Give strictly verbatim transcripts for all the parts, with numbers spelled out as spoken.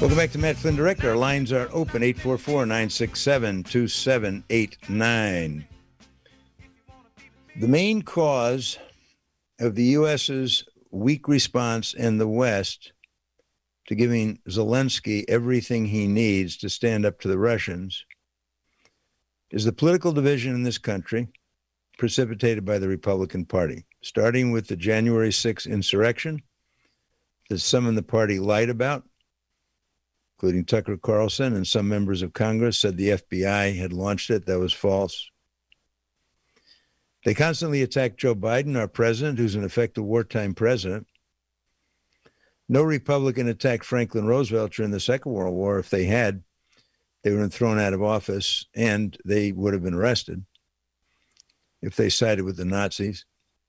Welcome back to Matt Flynn Direct. Our lines are open, eight four four, nine six seven, two seven eight nine. The main cause of the U S's weak response in the West to giving Zelensky everything he needs to stand up to the Russians is the political division in this country precipitated by the Republican Party, starting with the January sixth insurrection that some in the party lied about, including Tucker Carlson, and some members of Congress said the F B I had launched it. That was false. They constantly attack Joe Biden, our president, who's an effective wartime president. No Republican attacked Franklin Roosevelt during the Second World War. If they had, they would have been thrown out of office and they would have been arrested if they sided with the Nazis.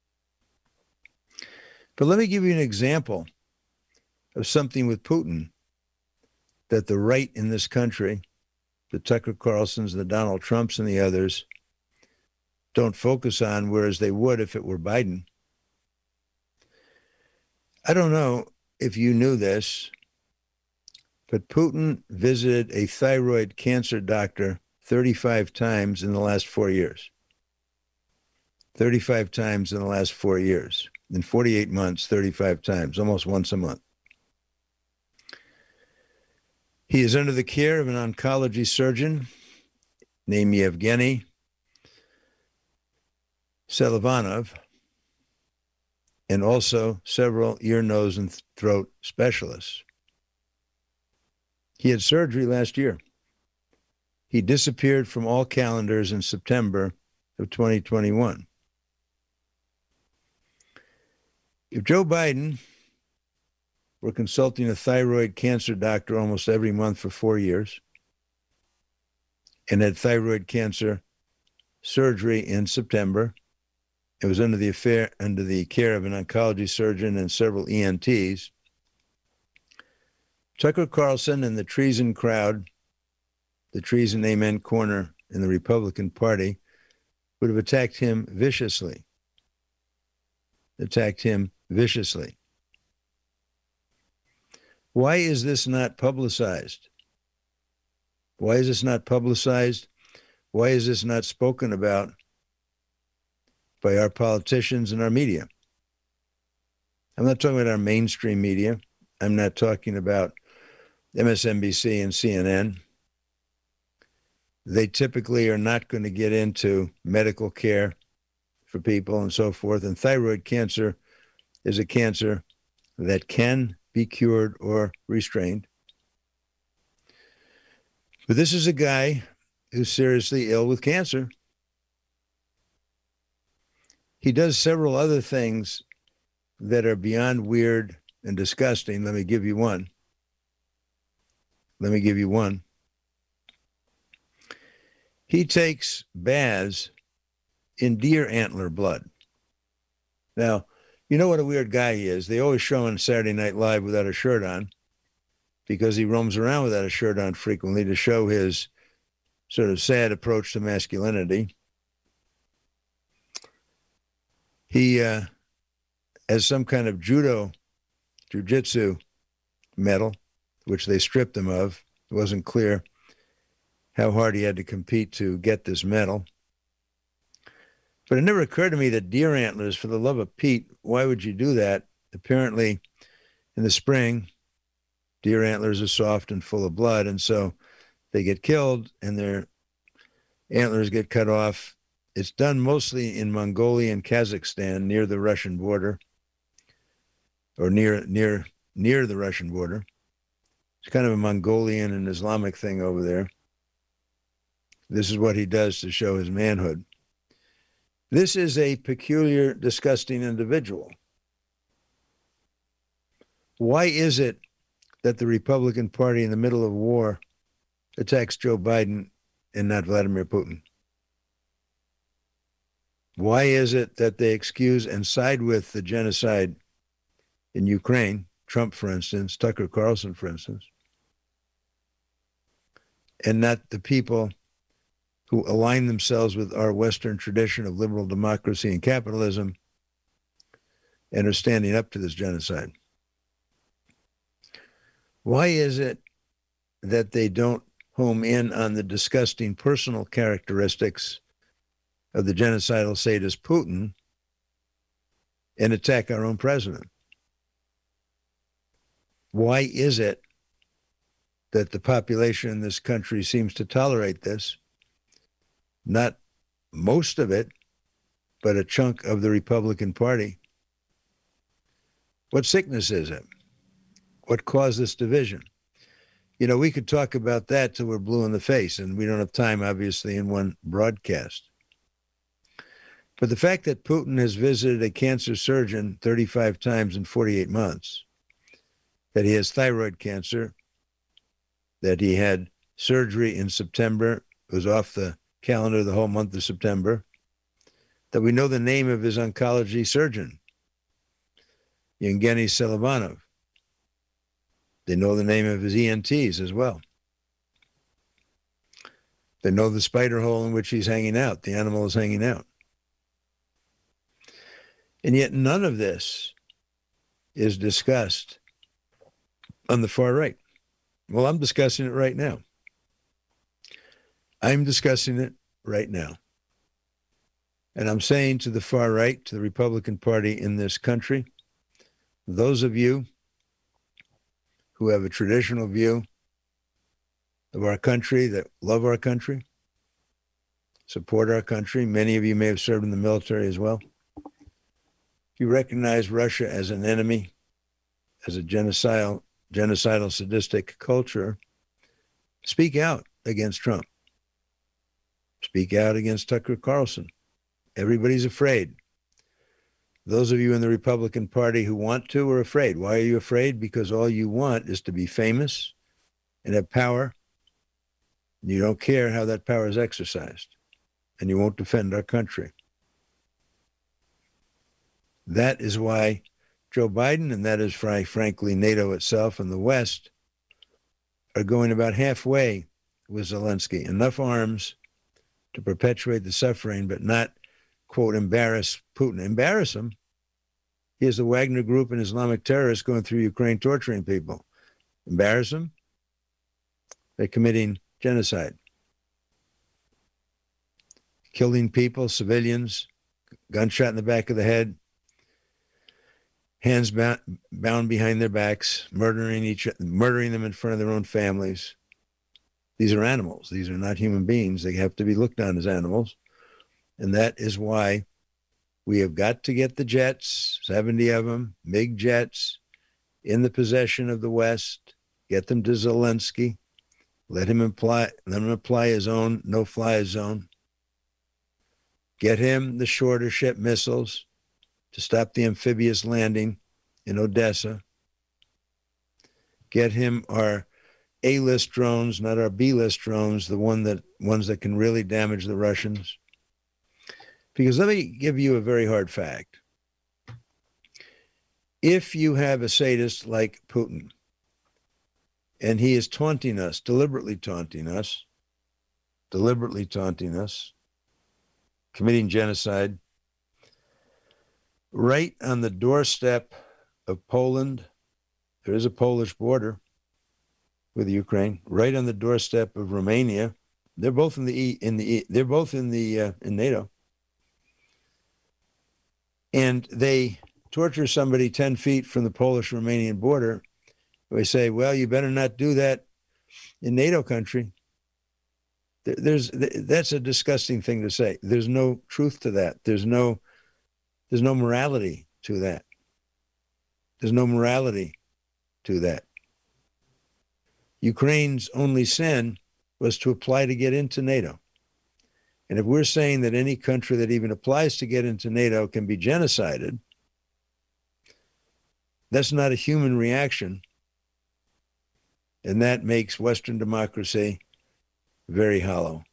But let me give you an example of something with Putin that the right in this country, the Tucker Carlsons, the Donald Trumps, and the others don't focus on, whereas they would if it were Biden. I don't know if you knew this, but Putin visited a thyroid cancer doctor thirty-five times in the last four years. thirty-five times in the last four years. In forty-eight months, thirty-five times, almost once a month. He is under the care of an oncology surgeon named Yevgeny Selivanov, and also several ear, nose, and throat specialists. He had surgery last year. He disappeared from all calendars in September of twenty twenty-one. If Joe Biden were consulting a thyroid cancer doctor almost every month for four years and had thyroid cancer surgery in September, it was under the affair, under the care of an oncology surgeon and several E N Ts, Tucker Carlson and the treason crowd, the treason amen corner in the Republican Party, would have attacked him viciously. Attacked him viciously. Why is this not publicized? Why is this not publicized? Why is this not spoken about by our politicians and our media? I'm not talking about our mainstream media. I'm not talking about M S N B C and C N N. They typically are not going to get into medical care for people and so forth. And thyroid cancer is a cancer that can be cured or restrained. But this is a guy who's seriously ill with cancer. He does several other things that are beyond weird and disgusting. Let me give you one. Let me give you one. He takes baths in deer antler blood. Now, you know what a weird guy he is. They always show him on Saturday Night Live without a shirt on because he roams around without a shirt on frequently to show his sort of sad approach to masculinity. He uh, has some kind of judo, jiu-jitsu medal, which they stripped him of. It wasn't clear how hard he had to compete to get this medal. But it never occurred to me that deer antlers, for the love of Pete, why would you do that? Apparently, in the spring, deer antlers are soft and full of blood, and so they get killed and their antlers get cut off. It's done mostly in Mongolia and Kazakhstan, near the Russian border, or near near near the Russian border. It's kind of a Mongolian and Islamic thing over there. This is what he does to show his manhood. This is a peculiar, disgusting individual. Why is it that the Republican Party in the middle of war attacks Joe Biden and not Vladimir Putin? Why is it that they excuse and side with the genocide in Ukraine, Trump, for instance, Tucker Carlson, for instance, and not the people who align themselves with our Western tradition of liberal democracy and capitalism and are standing up to this genocide? Why is it that they don't home in on the disgusting personal characteristics of the genocidal sadist Putin and attack our own president. Why is it that the population in this country seems to tolerate this? Not most of it, but a chunk of the Republican Party. What sickness is it? What caused this division? You know, we could talk about that till we're blue in the face, and we don't have time, obviously, in one broadcast. But the fact that Putin has visited a cancer surgeon thirty-five times in forty-eight months, that he has thyroid cancer, that he had surgery in September, was off the calendar the whole month of September, that we know the name of his oncology surgeon, Yevgeny Selovanov. They know the name of his E N Ts as well. They know the spider hole in which he's hanging out, the animal is hanging out. And yet none of this is discussed on the far right. Well, I'm discussing it right now. I'm discussing it right now. And I'm saying to the far right, to the Republican Party in this country, those of you who have a traditional view of our country, that love our country, support our country, many of you may have served in the military as well. If you recognize Russia as an enemy, as a genocidal, genocidal sadistic culture, speak out against Trump. Speak out against Tucker Carlson. Everybody's afraid. Those of you in the Republican Party who want to are afraid. Why are you afraid? Because all you want is to be famous and have power. And you don't care how that power is exercised. And you won't defend our country. That is why Joe Biden, and that is why, frankly, NATO itself and the West are going about halfway with Zelensky. Enough arms to perpetuate the suffering, but not, quote, embarrass Putin. Embarrass him. He has the Wagner Group and Islamic terrorists going through Ukraine torturing people. Embarrass them? They're committing genocide. Killing people, civilians, gunshot in the back of the head, hands bound, bound behind their backs, murdering each, murdering them in front of their own families. These are animals. These are not human beings. They have to be looked on as animals. And that is why we have got to get the jets, seventy of them, MiG jets, in the possession of the West, get them to Zelensky, let him apply, let him apply his own no-fly zone, get him the shorter ship missiles to stop the amphibious landing in Odessa, get him our A-list drones, not our B-list drones, the one that ones that can really damage the Russians. Because let me give you a very hard fact. If you have a sadist like Putin, and he is taunting us, deliberately taunting us, deliberately taunting us, committing genocide, right on the doorstep of Poland, there is a Polish border with Ukraine, right on the doorstep of Romania. They're both in the E, in the E, they're both in the uh, in NATO. And they torture somebody ten feet from the Polish-Romanian border. We say, well, you better not do that in NATO country. There's, that's a disgusting thing to say. There's no truth to that. There's no, there's no morality to that. There's no morality to that. Ukraine's only sin was to apply to get into NATO. And if we're saying that any country that even applies to get into NATO can be genocided, that's not a human reaction. And that makes Western democracy very hollow.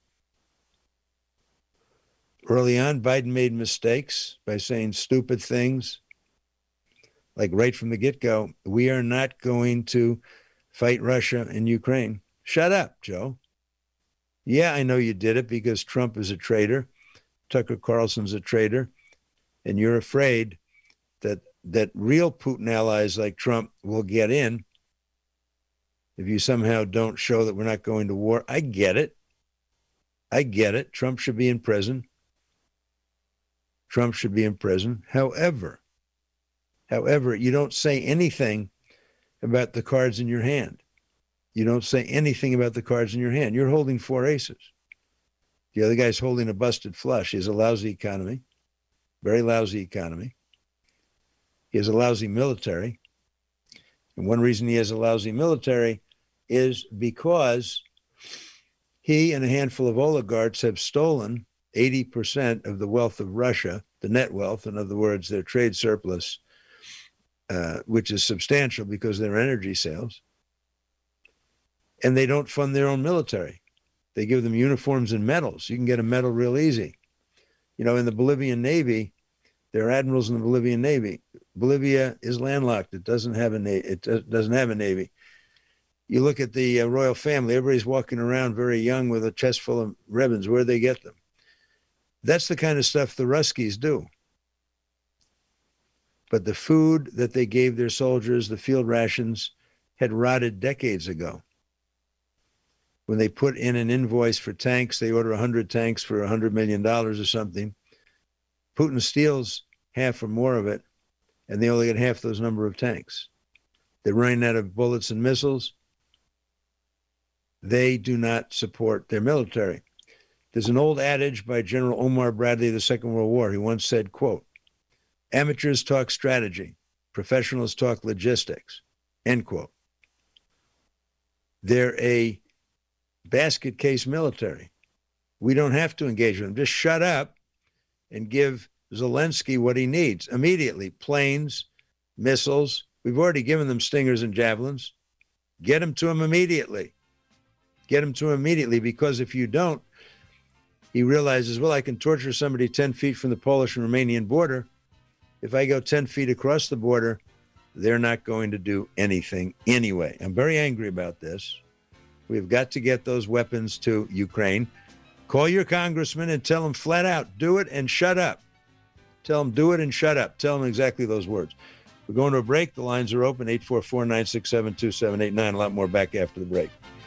Early on, Biden made mistakes by saying stupid things. Like right from the get-go, we are not going to fight Russia and Ukraine. Shut up, Joe. Yeah, I know you did it because Trump is a traitor. Tucker Carlson's a traitor. And you're afraid that that real Putin allies like Trump will get in if you somehow don't show that we're not going to war. I get it. I get it. Trump should be in prison. Trump should be in prison. However, however, you don't say anything about the cards in your hand. You don't say anything about the cards in your hand. You're holding four aces. The other guy's holding a busted flush. He has a lousy economy, very lousy economy. He has a lousy military. And one reason he has a lousy military is because he and a handful of oligarchs have stolen eighty percent of the wealth of Russia, the net wealth, in other words, their trade surplus, uh, which is substantial because of their energy sales. And they don't fund their own military. They give them uniforms and medals. You can get a medal real easy. You know, in the Bolivian Navy, there are admirals in the Bolivian Navy. Bolivia is landlocked. It doesn't have a navy. It doesn't have a navy. You look at the uh, royal family. Everybody's walking around very young with a chest full of ribbons. Where do they get them? That's the kind of stuff the Ruskies do. But the food that they gave their soldiers, the field rations, had rotted decades ago. When they put in an invoice for tanks, they order one hundred tanks for one hundred million dollars or something. Putin steals half or more of it, and they only get half those number of tanks. They're running out of bullets and missiles. They do not support their military. There's an old adage by General Omar Bradley of the Second World War. He once said, quote, "Amateurs talk strategy, professionals talk logistics," end quote. They're a basket case military. We don't have to engage with them. Just shut up and give Zelensky what he needs immediately. Planes, missiles. We've already given them Stingers and Javelins. Get them to him immediately. Get them to him immediately, because if you don't, he realizes, well, I can torture somebody ten feet from the Polish and Romanian border. If I go ten feet across the border, they're not going to do anything anyway. I'm very angry about this. We've got to get those weapons to Ukraine. Call your congressman and tell him flat out, do it and shut up. Tell him, do it and shut up. Tell him exactly those words. We're going to a break. The lines are open, eight four four, nine six seven, two seven eight nine. A lot more back after the break.